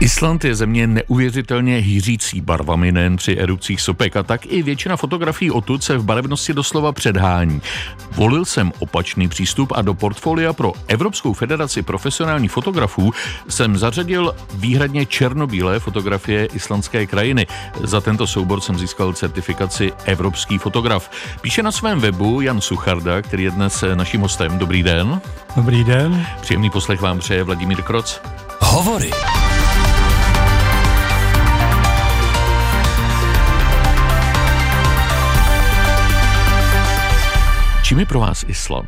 Island je země neuvěřitelně hýřící barvami nejen při erupcích sopek, a tak i většina fotografií odtud se v barevnosti doslova předhání. Volil jsem opačný přístup a do portfolia pro Evropskou federaci profesionálních fotografů jsem zařadil výhradně černobílé fotografie islandské krajiny. Za tento soubor jsem získal certifikaci Evropský fotograf. Píše na svém webu Jan Sucharda, který je dnes naším hostem. Dobrý den. Dobrý den. Příjemný poslech vám přeje Vladimír Kroc. Hovory. Čím je pro vás Island?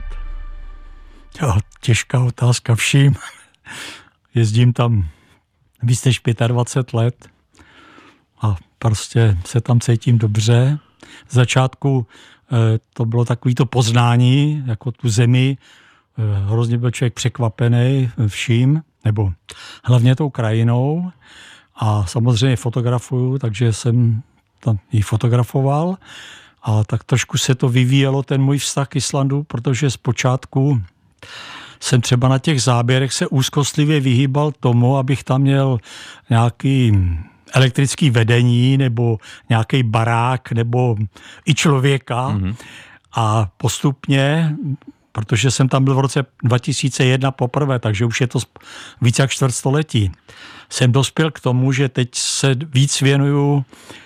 Jo, těžká otázka vším. Jezdím tam víc než 25 let a prostě se tam cítím dobře. V začátku to bylo takovýto poznání, jako tu zemi. Hrozně byl člověk překvapený vším, nebo hlavně tou krajinou. A samozřejmě fotografuju, takže jsem tam ji fotografoval. A tak trošku se to vyvíjelo, ten můj vztah k Islandu, protože zpočátku jsem třeba na těch záběrech se úzkostlivě vyhýbal tomu, abych tam měl nějaký elektrický vedení nebo nějaký barák nebo i člověka. Mm-hmm. A postupně, protože jsem tam byl v roce 2001 poprvé, takže už je to více jak čtvrtstoletí, jsem dospěl k tomu, že teď se víc věnuju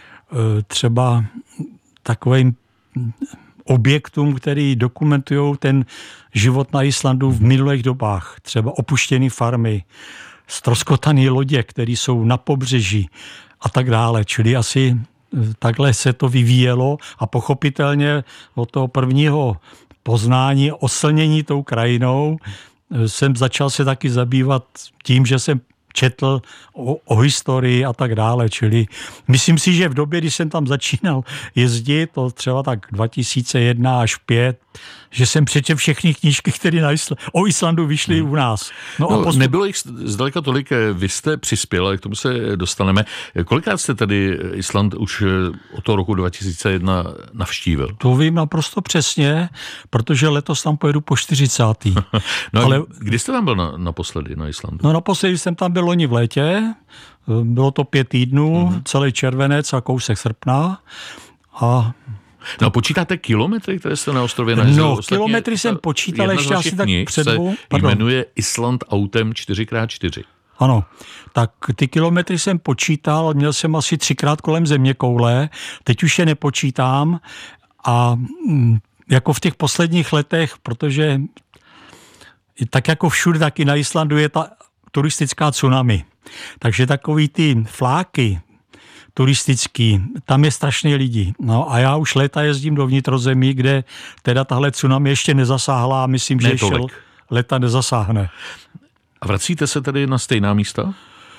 třeba takovým objektům, který dokumentují ten život na Islandu v minulých dobách. Třeba opuštěné farmy, ztroskotané lodě, které jsou na pobřeží a tak dále. Čili asi takhle se to vyvíjelo a pochopitelně od toho prvního poznání, oslnění tou krajinou jsem začal se taky zabývat tím, že jsem četl o historii a tak dále, čili myslím si, že v době, kdy jsem tam začínal jezdit, to třeba tak 2001 až 2005, že jsem přečetl všechny knížky, které o Islandu vyšly u nás. Nebylo jich zdaleka tolik, vy jste přispěl, ale k tomu se dostaneme. Kolikrát jste tedy Island už od toho roku 2001 navštívil? To vím naprosto přesně, protože letos tam pojedu po 40. Ale kdy jste tam byl naposledy na Islandu? No naposledy jsem tam byl loni v létě, bylo to 5 týdnů, celý červenec a kousek srpna a no, počítáte kilometry, které jste na ostrově najezdil? No, kilometry jsem počítal ještě asi tak před dvou. Jmenuje Island autem 4x4. Ano, tak ty kilometry jsem počítal, měl jsem asi 3krát kolem zeměkoule, teď už je nepočítám a jako v těch posledních letech, protože tak jako všude, tak i na Islandu je ta turistická tsunami. Takže takový ty fláky turistický, tam je strašně lidí. No a já už léta jezdím do vnitrozemí, kde teda tahle tsunami ještě nezasáhla a myslím, že ještě léta nezasáhne. A vracíte se tedy na stejná místa?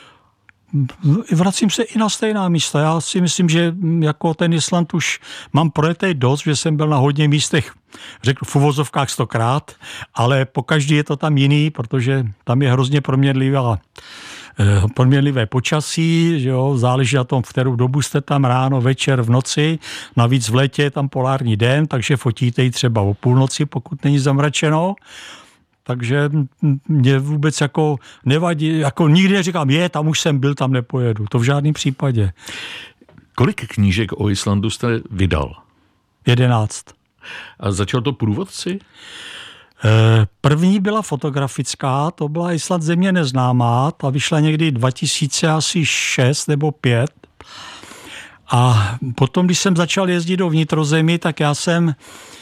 Vracím se i na stejná místa. Já si myslím, že jako ten Island už mám projetej dost, že jsem byl na hodně místech, řekl v uvozovkách 100krát, ale pokaždý je to tam jiný, protože tam je hrozně proměnlivé počasí, že jo, záleží na tom, v kterou dobu jste tam, ráno, večer, v noci. Navíc v létě je tam polární den, takže fotíte ji třeba o půlnoci, pokud není zamračeno. Takže mě vůbec jako nevadí, jako nikdy neříkám, tam už jsem byl, tam nepojedu. To v žádném případě. Kolik knížek o Islandu jste vydal? 11. A začal to průvodci? První byla fotografická, to byla Island země neznámá, ta vyšla někdy 2006 nebo 2005. A potom, když jsem začal jezdit do vnitrozemí, tak já jsem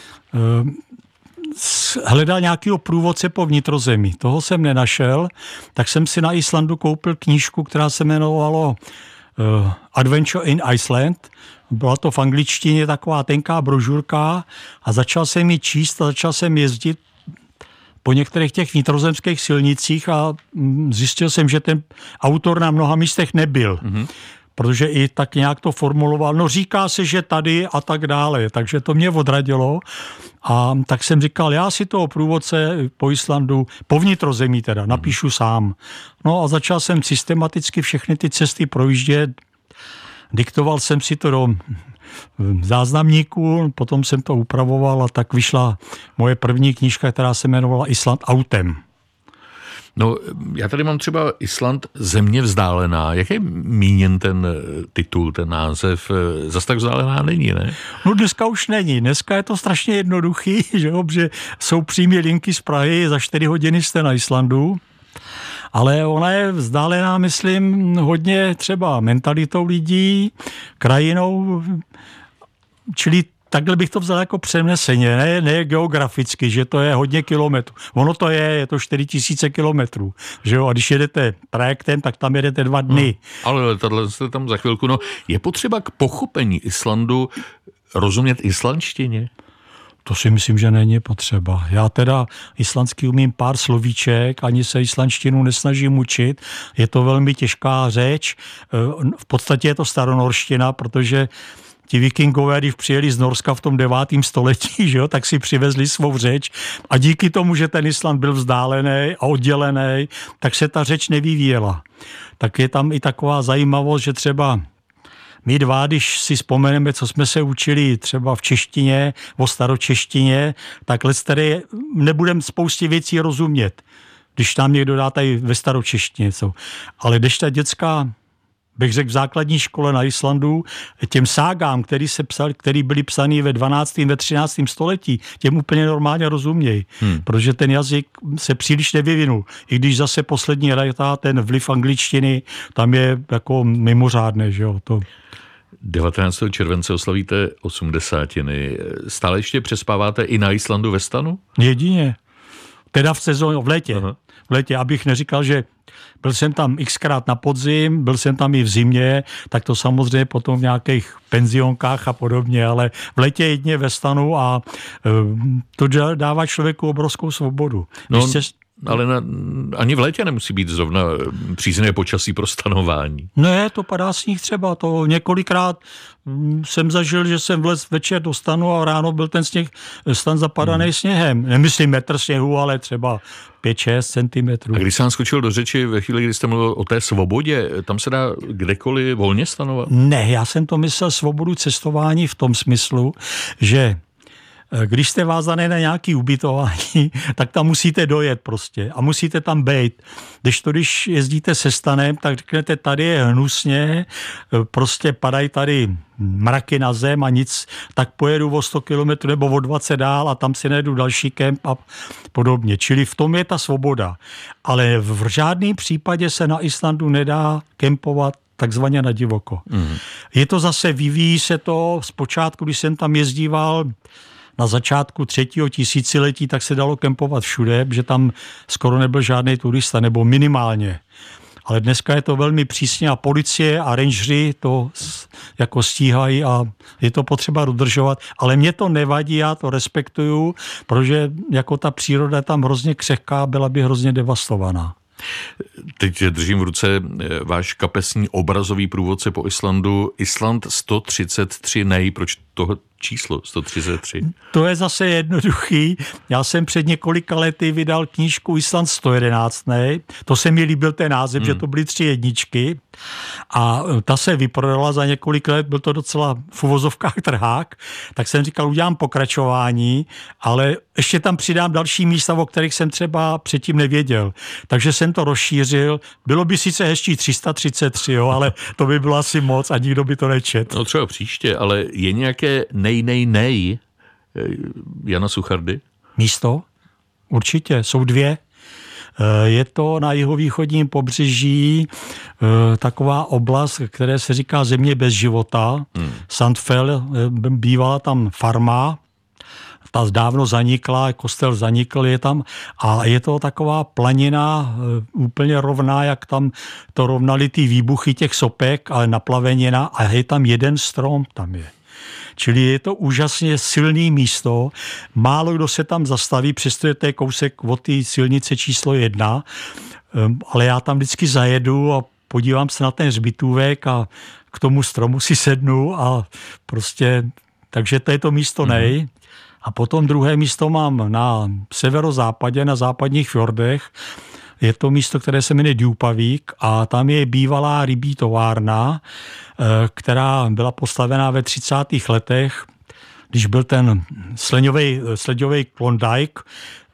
hledal nějakého průvodce po vnitrozemí. Toho jsem nenašel, tak jsem si na Islandu koupil knížku, která se jmenovalo Adventure in Iceland. Byla to v angličtině taková tenká brožurka a začal jsem ji číst a začal jsem jezdit po některých těch vnitrozemských silnicích a zjistil jsem, že ten autor na mnoha místech nebyl. Mm-hmm. Protože i tak nějak to formuloval. No říká se, že tady a tak dále. Takže to mě odradilo. A tak jsem říkal, já si toho průvodce po Islandu, po vnitrozemí teda, napíšu sám. No a začal jsem systematicky všechny ty cesty projíždět. Diktoval jsem si to do záznamníku, potom jsem to upravoval a tak vyšla moje první knížka, která se jmenovala Island autem. No, já tady mám třeba Island, země vzdálená. Jak je míněn ten titul, ten název? Zas tak vzdálená není, ne? No dneska už není. Dneska je to strašně jednoduchý, že jsou přímé linky z Prahy, za 4 hodiny jste na Islandu. Ale ona je vzdálená, myslím, hodně třeba mentalitou lidí, krajinou, čili takhle bych to vzal jako přeneseně, ne geograficky, že to je hodně kilometrů. Ono to je to 4000 kilometrů, že jo, a když jedete trajektem, tak tam jedete 2 dny. Ale letadle jste tam za chvilku, no, je potřeba k pochopení Islandu rozumět islandštině? To si myslím, že není potřeba. Já teda islandsky umím pár slovíček, ani se islandštinu nesnažím učit. Je to velmi těžká řeč. V podstatě je to staronorština, protože ti vikingové, když přijeli z Norska v tom 9. století, že jo, tak si přivezli svou řeč a díky tomu, že ten Island byl vzdálený a oddělený, tak se ta řeč nevyvíjela. Tak je tam i taková zajímavost, že třeba my dva, když si vzpomeneme, co jsme se učili třeba v češtině, o staročeštině, tak tady nebudeme spoustě věcí rozumět, když nám někdo dá tady ve staročeštině. Ale když ta dětská, bych řekl v základní škole na Islandu, těm ságám, který byly psaný ve 12. ve 13. století, těm úplně normálně rozumějí, protože ten jazyk se příliš nevyvinul. I když zase poslední léta ten vliv angličtiny tam je jako mimořádný, že jo, to. 19. července oslavíte 80. Stále ještě přespáváte i na Islandu ve stanu? Jedině. Teda v sezóně, v létě. Aha. V létě, abych neříkal, že byl jsem tam xkrát na podzim, byl jsem tam i v zimě, tak to samozřejmě potom v nějakých penzionkách a podobně, ale v létě jedině ve stanu a to dává člověku obrovskou svobodu. No, ale ani v létě nemusí být zrovna příznivé počasí pro stanování. Ne, to padá sníh třeba. To několikrát jsem zažil, že jsem vlez večer do stanu a ráno byl ten stan zapadaný sněhem. Nemyslím metr sněhu, ale třeba 5-6 centimetrů. A když jsem skočil do řeči ve chvíli, kdy jste mluvil o té svobodě, tam se dá kdekoliv volně stanovat? Ne, já jsem to myslel svobodu cestování v tom smyslu, že když jste vázaný na nějaký ubytování, tak tam musíte dojet prostě a musíte tam bejt. Když jezdíte se stanem, tak řeknete, tady je hnusně, prostě padají tady mraky na zem a nic, tak pojedu o 100 km nebo o 20 dál a tam si najdu další kemp a podobně. Čili v tom je ta svoboda. Ale v žádném případě se na Islandu nedá kempovat takzvaně na divoko. Je to zase, vyvíjí se to zpočátku, když jsem tam jezdíval na začátku 3. tisíciletí, tak se dalo kempovat všude, že tam skoro nebyl žádný turista, nebo minimálně. Ale dneska je to velmi přísně a policie a rangeři to jako stíhají a je to potřeba dodržovat. Ale mě to nevadí, já to respektuju, protože jako ta příroda je tam hrozně křehká, byla by hrozně devastovaná. Teď držím v ruce váš kapesní obrazový průvodce po Islandu. Island 133 nej. Proč toho číslo 133? To je zase jednoduchý. Já jsem před několika lety vydal knížku Island 111 nej. To se mi líbil ten název, že to byly 3 jedničky. A ta se vyprodala za několik let, byl to docela v uvozovkách trhák, tak jsem říkal, udělám pokračování, ale ještě tam přidám další místa, o kterých jsem třeba předtím nevěděl. Takže jsem to rozšířil. Bylo by sice hezčí 333, jo, ale to by bylo asi moc a nikdo by to nečetl. No třeba příště, ale je nějaké nej Jana Suchardy? Místo? Určitě, jsou 2. Je to na jihovýchodním pobřeží taková oblast, které se říká země bez života. Sandfell, bývala tam farma, ta dávno zanikla, kostel zanikl, je tam a je to taková planina úplně rovná, jak tam to rovnaly ty výbuchy těch sopek, ale naplavenina a je tam jeden strom, tam je. Čili je to úžasně silný místo. Málo kdo se tam zastaví, přestože to je kousek od té silnice číslo 1, ale já tam vždycky zajedu a podívám se na ten hřbitůvek a k tomu stromu si sednu a prostě, takže to je to místo nej. A potom druhé místo mám na severozápadě, na západních fjordech. Je to místo, které se jmenuje Djupavík a tam je bývalá rybí továrna, která byla postavená ve 30. letech, když byl ten sledňový Klondike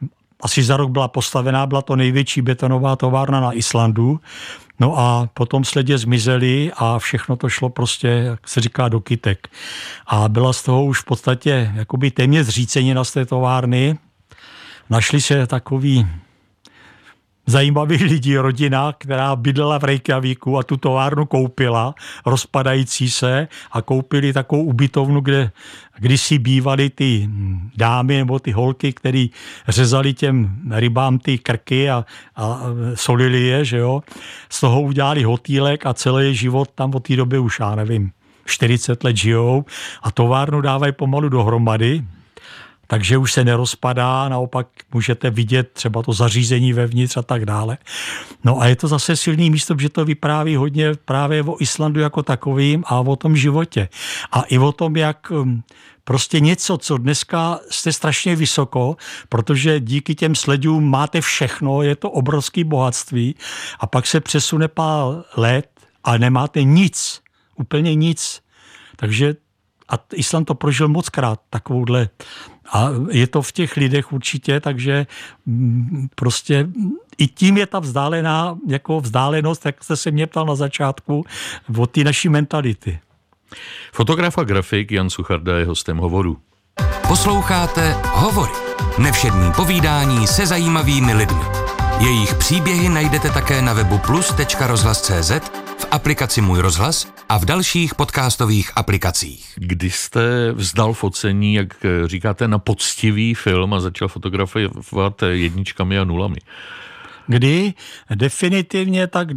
asi za rok byla postavená, byla to největší betonová továrna na Islandu. No a potom sledě zmizely a všechno to šlo prostě, jak se říká, do kytek. A byla z toho už v podstatě jakoby téměř zřícenina z té továrny. Našli se takový zajímavý lidi, rodina, která bydlela v Reykjavíku a tu továrnu koupila, rozpadající se, a koupili takovou ubytovnu, kde kdysi bývaly ty dámy nebo ty holky, který řezali těm rybám ty krky a solili je, že jo. Z toho udělali hotýlek a celý život tam od té doby už, já nevím, 40 let žijou a továrnu dávají pomalu dohromady. Takže už se nerozpadá, naopak můžete vidět třeba to zařízení vevnitř a tak dále. No a je to zase silný místo, protože to vypráví hodně právě o Islandu jako takovým a o tom životě. A i o tom, jak prostě něco, co dneska jste strašně vysoko, protože díky těm sledům máte všechno, je to obrovské bohatství a pak se přesune pár let a nemáte nic, úplně nic. Takže a Island to prožil mockrát, takovouhle. A je to v těch lidech určitě, takže prostě i tím je ta vzdálená, jako vzdálenost, jak jste se mě ptal na začátku, od té naší mentality. Fotograf a grafik Jan Sucharda je hostem Hovoru. Posloucháte Hovory. Nevšední povídání se zajímavými lidmi. Jejich příběhy najdete také na webu plus.rozhlas.cz, v aplikaci Můj rozhlas a v dalších podcastových aplikacích. Kdy jste vzdal focení, jak říkáte, na poctivý film a začal fotografovat jedničkami a nulami? Kdy? Definitivně tak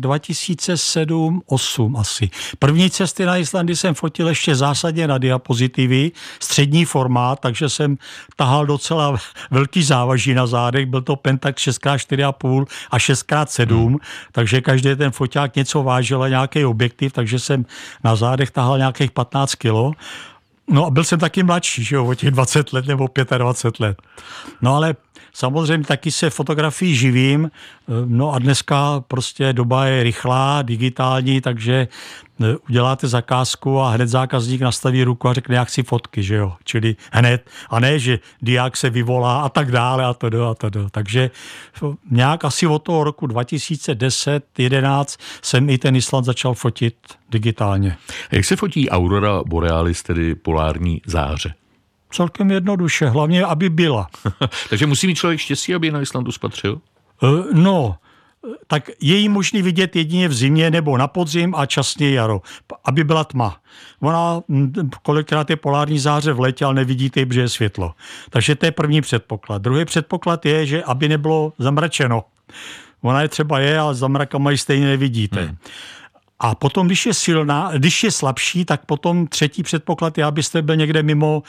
2007-2008 asi. První cesty na Islandy jsem fotil ještě zásadně na diapozitivy, střední formát, takže jsem tahal docela velký závaží na zádech, byl to Pentax 6x4,5 a 6x7, takže každý ten foťák něco vážil a nějaký objektiv, takže jsem na zádech tahal nějakých 15 kilo. No a byl jsem taky mladší, že jo, o těch 20 let nebo 25 let. No ale samozřejmě taky se fotografií živím, no a dneska prostě doba je rychlá, digitální, takže uděláte zakázku a hned zákazník nastaví ruku a řekne, jak si fotky, že jo, čili hned, a ne, že diák se vyvolá a tak dále a to. Takže nějak asi od toho roku 2010-11 jsem i ten Island začal fotit digitálně. Jak se fotí aurora borealis, tedy polární záře? Celkem jednoduše, hlavně, aby byla. Takže musí mít člověk štěstí, aby na Islandu spatřil? No, tak je jí možný vidět jedině v zimě nebo na podzim a časně jaro, aby byla tma. Ona kolikrát je polární záře v létě, ale nevidíte, protože je světlo. Takže to je první předpoklad. Druhý předpoklad je, že aby nebylo zamračeno. Ona je třeba ale za mrakama ji stejně nevidíte. A potom, když je slabší, tak potom třetí předpoklad je, abyste byl někde mimo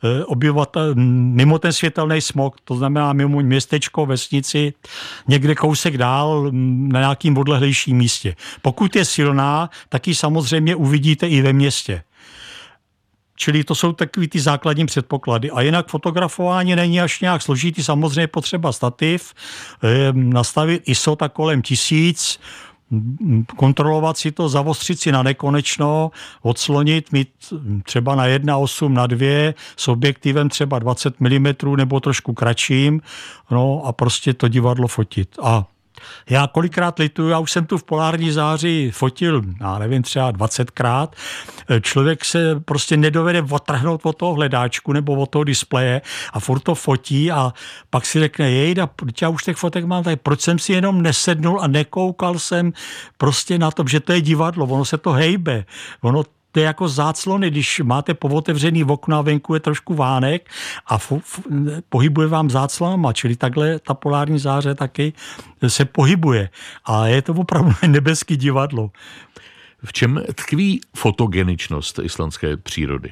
ten světelný smog, to znamená mimo městečko, vesnici, někde kousek dál na nějakým odlehlejším místě. Pokud je silná, tak ji samozřejmě uvidíte i ve městě. Čili to jsou takový ty základní předpoklady. A jinak fotografování není až nějak složitý, samozřejmě potřeba stativ, nastavit ISO tak kolem 1000, kontrolovat si to, zavostřit si na nekonečno, odslonit, mít třeba na 1.8 na 2 s objektivem třeba 20 mm nebo trošku kratším, no a prostě to divadlo fotit. A já kolikrát lituju, já už jsem tu v polární záři fotil, já nevím, třeba 20krát. Člověk se prostě nedovede odtrhnout od toho hledáčku nebo od toho displeje a furt to fotí a pak si řekne, jejda, já už těch fotek mám tady, proč jsem si jenom nesednul a nekoukal jsem prostě na to, že to je divadlo, ono se to hejbe, ono to je jako záclony, když máte povotevřený okno a venku je trošku vánek a pohybuje vám záclonama, čili takhle ta polární záře taky se pohybuje. A je to opravdu nebeský divadlo. V čem tkví fotogeničnost islandské přírody?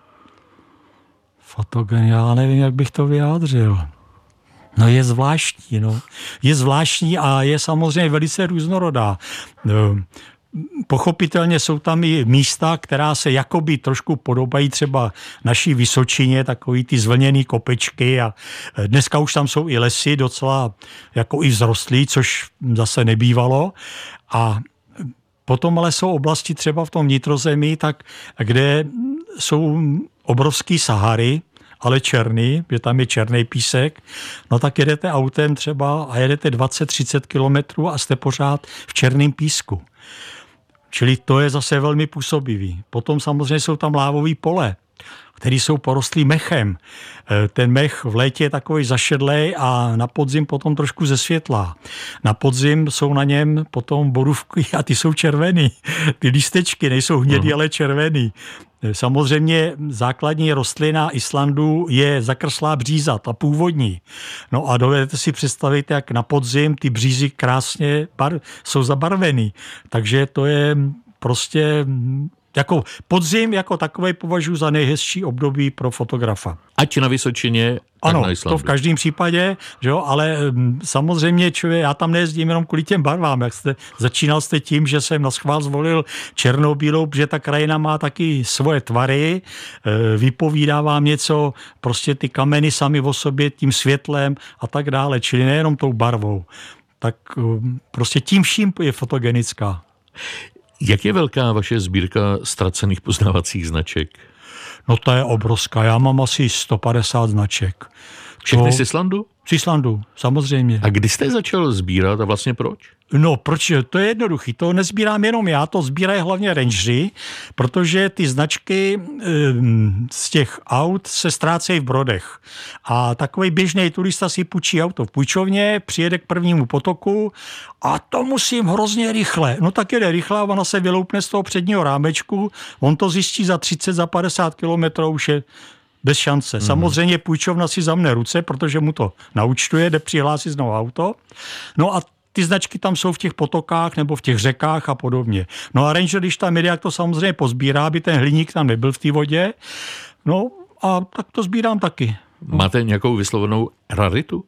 Já nevím, jak bych to vyjádřil. No je zvláštní, Je zvláštní a je samozřejmě velice různorodá. Pochopitelně jsou tam i místa, která se jakoby trošku podobají třeba naší Vysočině, takový ty zvlněný kopečky a dneska už tam jsou i lesy docela jako i vzrostlý, což zase nebývalo. A potom ale jsou oblasti třeba v tom vnitrozemí, tak kde jsou obrovský Sahary ale černý, že tam je černý písek, no tak jedete autem třeba a jedete 20-30 kilometrů a jste pořád v černém písku. Čili to je zase velmi působivý. Potom samozřejmě jsou tam lávový pole, které jsou porostlý mechem. Ten mech v létě je takový zašedlej a na podzim potom trošku zesvětlá. Na podzim jsou na něm potom borůvky a ty jsou červený. Ty lístečky nejsou hnědý, ale červený. Samozřejmě základní rostlina Islandu je zakrslá bříza, ta původní. No a dovedete si představit, jak na podzim ty břízy krásně jsou zabarvený. Takže to je prostě jako podzim jako takovej považuji za nejhezčí období pro fotografa. Ať na Vysočině, tak ano, na Islandu. To v každém případě, že jo, ale samozřejmě já tam nejezdím jenom kvůli těm barvám. Začínal jste tím, že jsem na schvál zvolil černobílou, protože ta krajina má taky svoje tvary, vypovídá vám něco, prostě ty kameny sami o sobě, tím světlem a tak dále, čili nejenom tou barvou. Tak prostě tím vším je fotogenická. Jak je velká vaše sbírka ztracených poznávacích značek? No to je obrovská. Já mám asi 150 značek. Všechny z Islandu? Z Islandu, samozřejmě. A kdy jste začal sbírat a vlastně proč? No, proč? To je jednoduchý. To nezbírám jenom já, to sbírají hlavně rangeři, protože ty značky z těch aut se ztrácejí v Brodech. A takový běžný turista si půjčí auto v půjčovně, přijede k prvnímu potoku a to musím hrozně rychle. No tak jede rychle a ona se vyloupne z toho předního rámečku, on to zjistí za 30, za 50 kilometrů, už je bez šance. Samozřejmě půjčovna si zamne ruce, protože mu to naúčtuje, jde přihlásit znovu auto. No a ty značky tam jsou v těch potokách nebo v těch řekách a podobně. No a ranger, když tam jede, jak to samozřejmě pozbírá, aby ten hliník tam nebyl v té vodě. No a tak to sbírám taky. Máte nějakou vyslovenou raritu?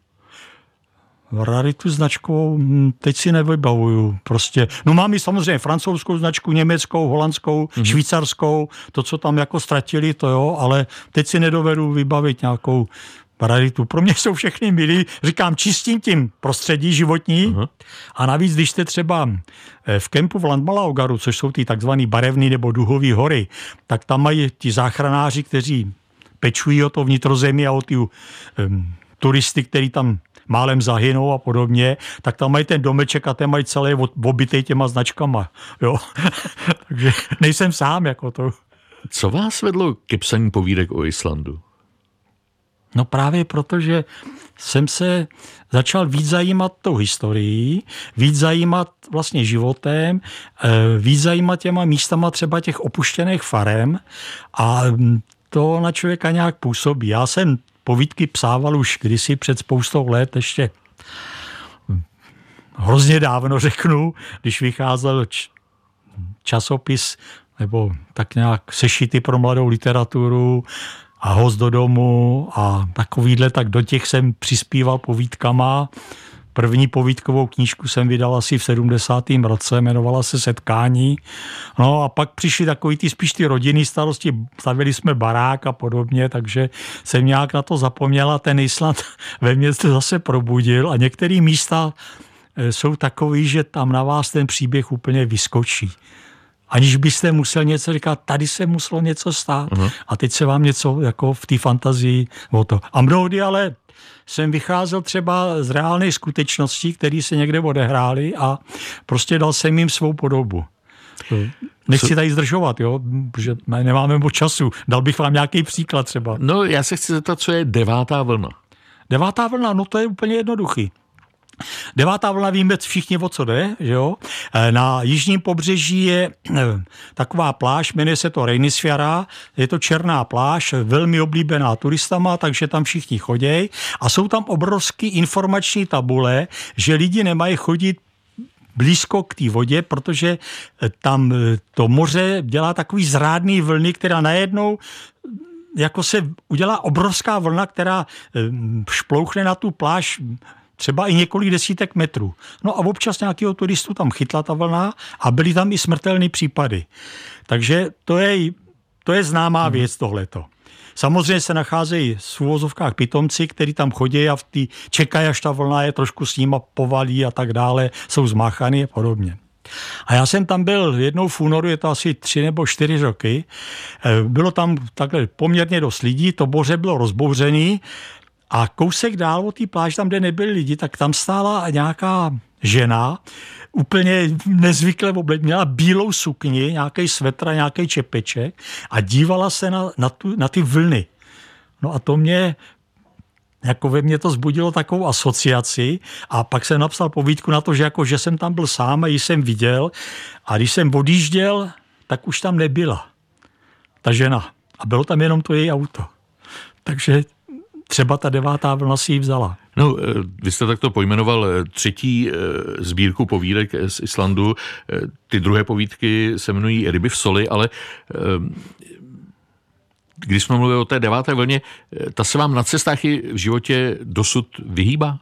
Raritu značkovou teď si nevybavuju. Prostě. No mám i samozřejmě francouzskou značku, německou, holandskou, švýcarskou, to, co tam jako ztratili, to jo, ale teď si nedovedu vybavit nějakou raritu. Pro mě jsou všechny milí, říkám, čistím tím prostředí životní a navíc, když jste třeba v kempu v Landmalaugaru, což jsou ty takzvaný barevný nebo duhový hory, tak tam mají ti záchranáři, kteří pečují o to vnitrozemí a o ty turisty, který tam málem zahynou a podobně, tak tam mají ten domeček a ten mají celé obitej těma značkama. Jo? Takže nejsem sám jako to. Co vás vedlo ke psaní povídek o Islandu? No právě proto, že jsem se začal víc zajímat tou historií, víc zajímat vlastně životem, víc zajímat těma místama třeba těch opuštěných farem a to na člověka nějak působí. Já jsem povídky psával už kdysi před spoustou let, ještě hrozně dávno řeknu, když vycházel časopis nebo tak nějak sešity pro mladou literaturu a Host do domu a takovýhle, tak do těch jsem přispíval povídkama. První povídkovou knížku jsem vydal asi v 70. roce, jmenovala se Setkání. No a pak přišly takový spíš ty rodinný starosti, stavili jsme barák a podobně, takže jsem nějak na to zapomněl a ten Island ve mně se zase probudil a některé místa jsou takový, že tam na vás ten příběh úplně vyskočí. Aniž byste musel něco říkat, tady se muselo něco stát a teď se vám něco jako v té fantazii o to. A mnohdy ale jsem vycházel třeba z reálné skutečnosti, které se někde odehrály a prostě dal jsem jim svou podobu. Nechci tady zdržovat, jo, protože nemáme moc času. Dal bych vám nějaký příklad třeba. No, já se chci zeptat, co je 9. vlna. 9. vlna, no to je úplně jednoduchý. 9. vlna víme všichni, o co jde, že jo? Na jižním pobřeží je taková pláž, jmenuje se to Reynisfjara, je to černá pláž, velmi oblíbená turistama, takže tam všichni chodějí a jsou tam obrovský informační tabule, že lidi nemají chodit blízko k té vodě, protože tam to moře dělá takový zrádný vlny, která najednou jako se udělá obrovská vlna, která šplouchne na tu pláž třeba i několik desítek metrů. No a občas nějakého turistu tam chytla ta vlna a byly tam i smrtelné případy. Takže to je známá věc tohleto. Samozřejmě se nacházejí v uvozovkách pitomci, kteří tam chodí a čekají, až ta vlna je trošku s nima povalí a tak dále, jsou zmáchaný a podobně. A já jsem tam byl jednou v únoru, je to asi 3 nebo 4 roky. Bylo tam takhle poměrně dost lidí, to moře bylo rozbouřený a kousek dál od té pláže, tam, kde nebyli lidi, tak tam stála nějaká žena, úplně nezvykle měla bílou sukni, nějaký svetr, nějaký čepeček a dívala se na ty vlny. No a to mě, jako ve mně to zbudilo takovou asociaci a pak jsem napsal povídku na to, že jsem tam byl sám a ji jsem viděl a když jsem odjížděl, tak už tam nebyla ta žena a bylo tam jenom to její auto. Takže třeba ta 9. vlna si ji vzala. No, vy jste takto pojmenoval 3. sbírku povídek z Islandu. Ty druhé povídky se jmenují Ryby v soli, ale když jsme mluvili o té 9. vlně, ta se vám na cestách i v životě dosud vyhýbá?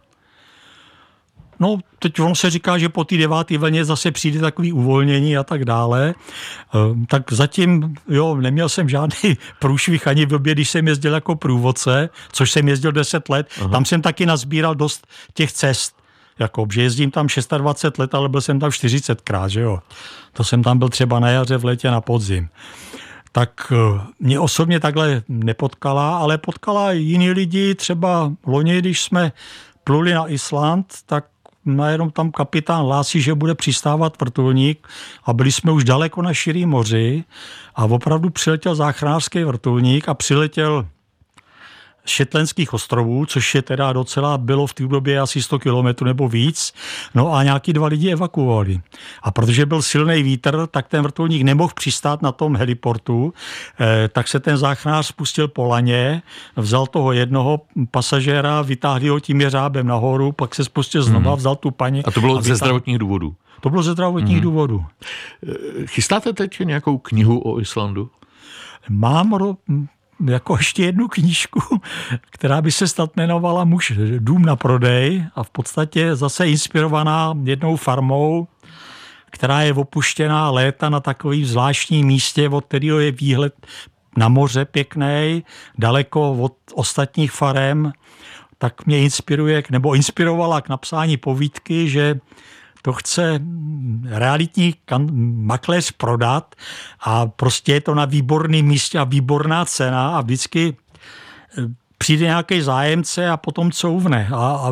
No, teď ono se říká, že po té 9. vlně zase přijde takový uvolnění a tak dále. Tak zatím, neměl jsem žádný průšvih ani v době, když jsem jezdil jako průvodce, což jsem jezdil 10 let. Aha. Tam jsem taky nazbíral dost těch cest. Že jezdím tam 26 let, ale byl jsem tam 40krát, že jo. To jsem tam byl třeba na jaře, v létě, na podzim. Tak mě osobně takhle nepotkala, ale potkala jiní lidi, třeba loni, když jsme pluli na Island, tak najednou tam kapitán hlásí, že bude přistávat vrtulník a byli jsme už daleko na širém moři a opravdu přiletěl záchranářský vrtulník a přiletěl z Shetlandských ostrovů, což je teda docela, bylo v té době asi 100 kilometrů nebo víc, no a nějaký 2 lidi evakuovali. A protože byl silný vítr, tak ten vrtulník nemohl přistát na tom heliportu, tak se ten záchranář spustil po laně, vzal toho jednoho pasažéra, vytáhl ho tím jeřábem nahoru, pak se spustil znova, vzal tu paní. A to bylo ze zdravotních důvodů? To bylo ze zdravotních důvodů. Chystáte teď nějakou knihu o Islandu? Mám jako ještě jednu knížku, která by se snad jmenovala Muž dům na prodej a v podstatě zase inspirovaná jednou farmou, která je opuštěná léta na takovým zvláštním místě, od kterého je výhled na moře pěkný, daleko od ostatních farem, tak mě inspirovala k napsání povídky, že to chce realitní makléř prodat a prostě je to na výborném místě a výborná cena a vždycky přijde nějaký zájemce a potom couvne a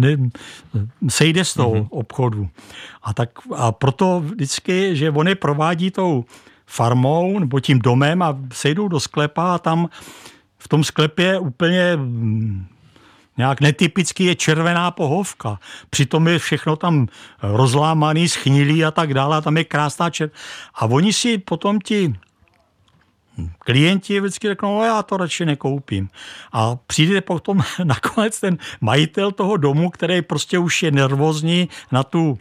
sejde z toho obchodu. A proto vždycky, že on je provádí tou farmou nebo tím domem a sejdou do sklepa a tam v tom sklepě úplně nějak netypicky je červená pohovka. Přitom je všechno tam rozlámaný, schnilý a tak dále. A tam je krásná A oni si potom ti klienti vždycky řeknou, já to radši nekoupím. A přijde potom nakonec ten majitel toho domu, který prostě už je nervózní na tu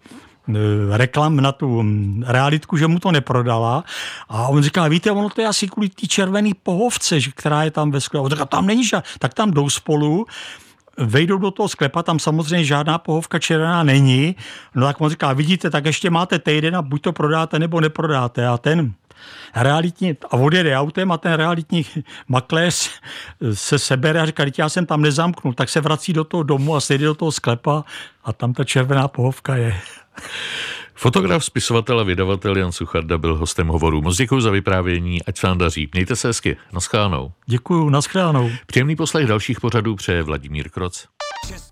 na tu realitku, že mu to neprodala. A on říká, víte, ono to je asi kvůli té červený pohovce, která je tam ve sklepu. On říká, tam není žádná. Tak tam jdou spolu, vejdou do toho sklepa, tam samozřejmě žádná pohovka červená není. No tak on říká, vidíte, tak ještě máte týden a buď to prodáte, nebo neprodáte. A ten realitní, a odjede autem a ten realitní makléř se sebere a říká, já jsem tam nezamknul, tak se vrací do toho domu a sejde do toho sklepa a tam ta červená pohovka je. Fotograf, spisovatel a vydavatel Jan Sucharda byl hostem Hovoru. Moc děkuji za vyprávění, ať se vám daří. Mějte se hezky. Naschledanou. Děkuju, naschledanou. Příjemný poslech dalších pořadů přeje Vladimír Kroc.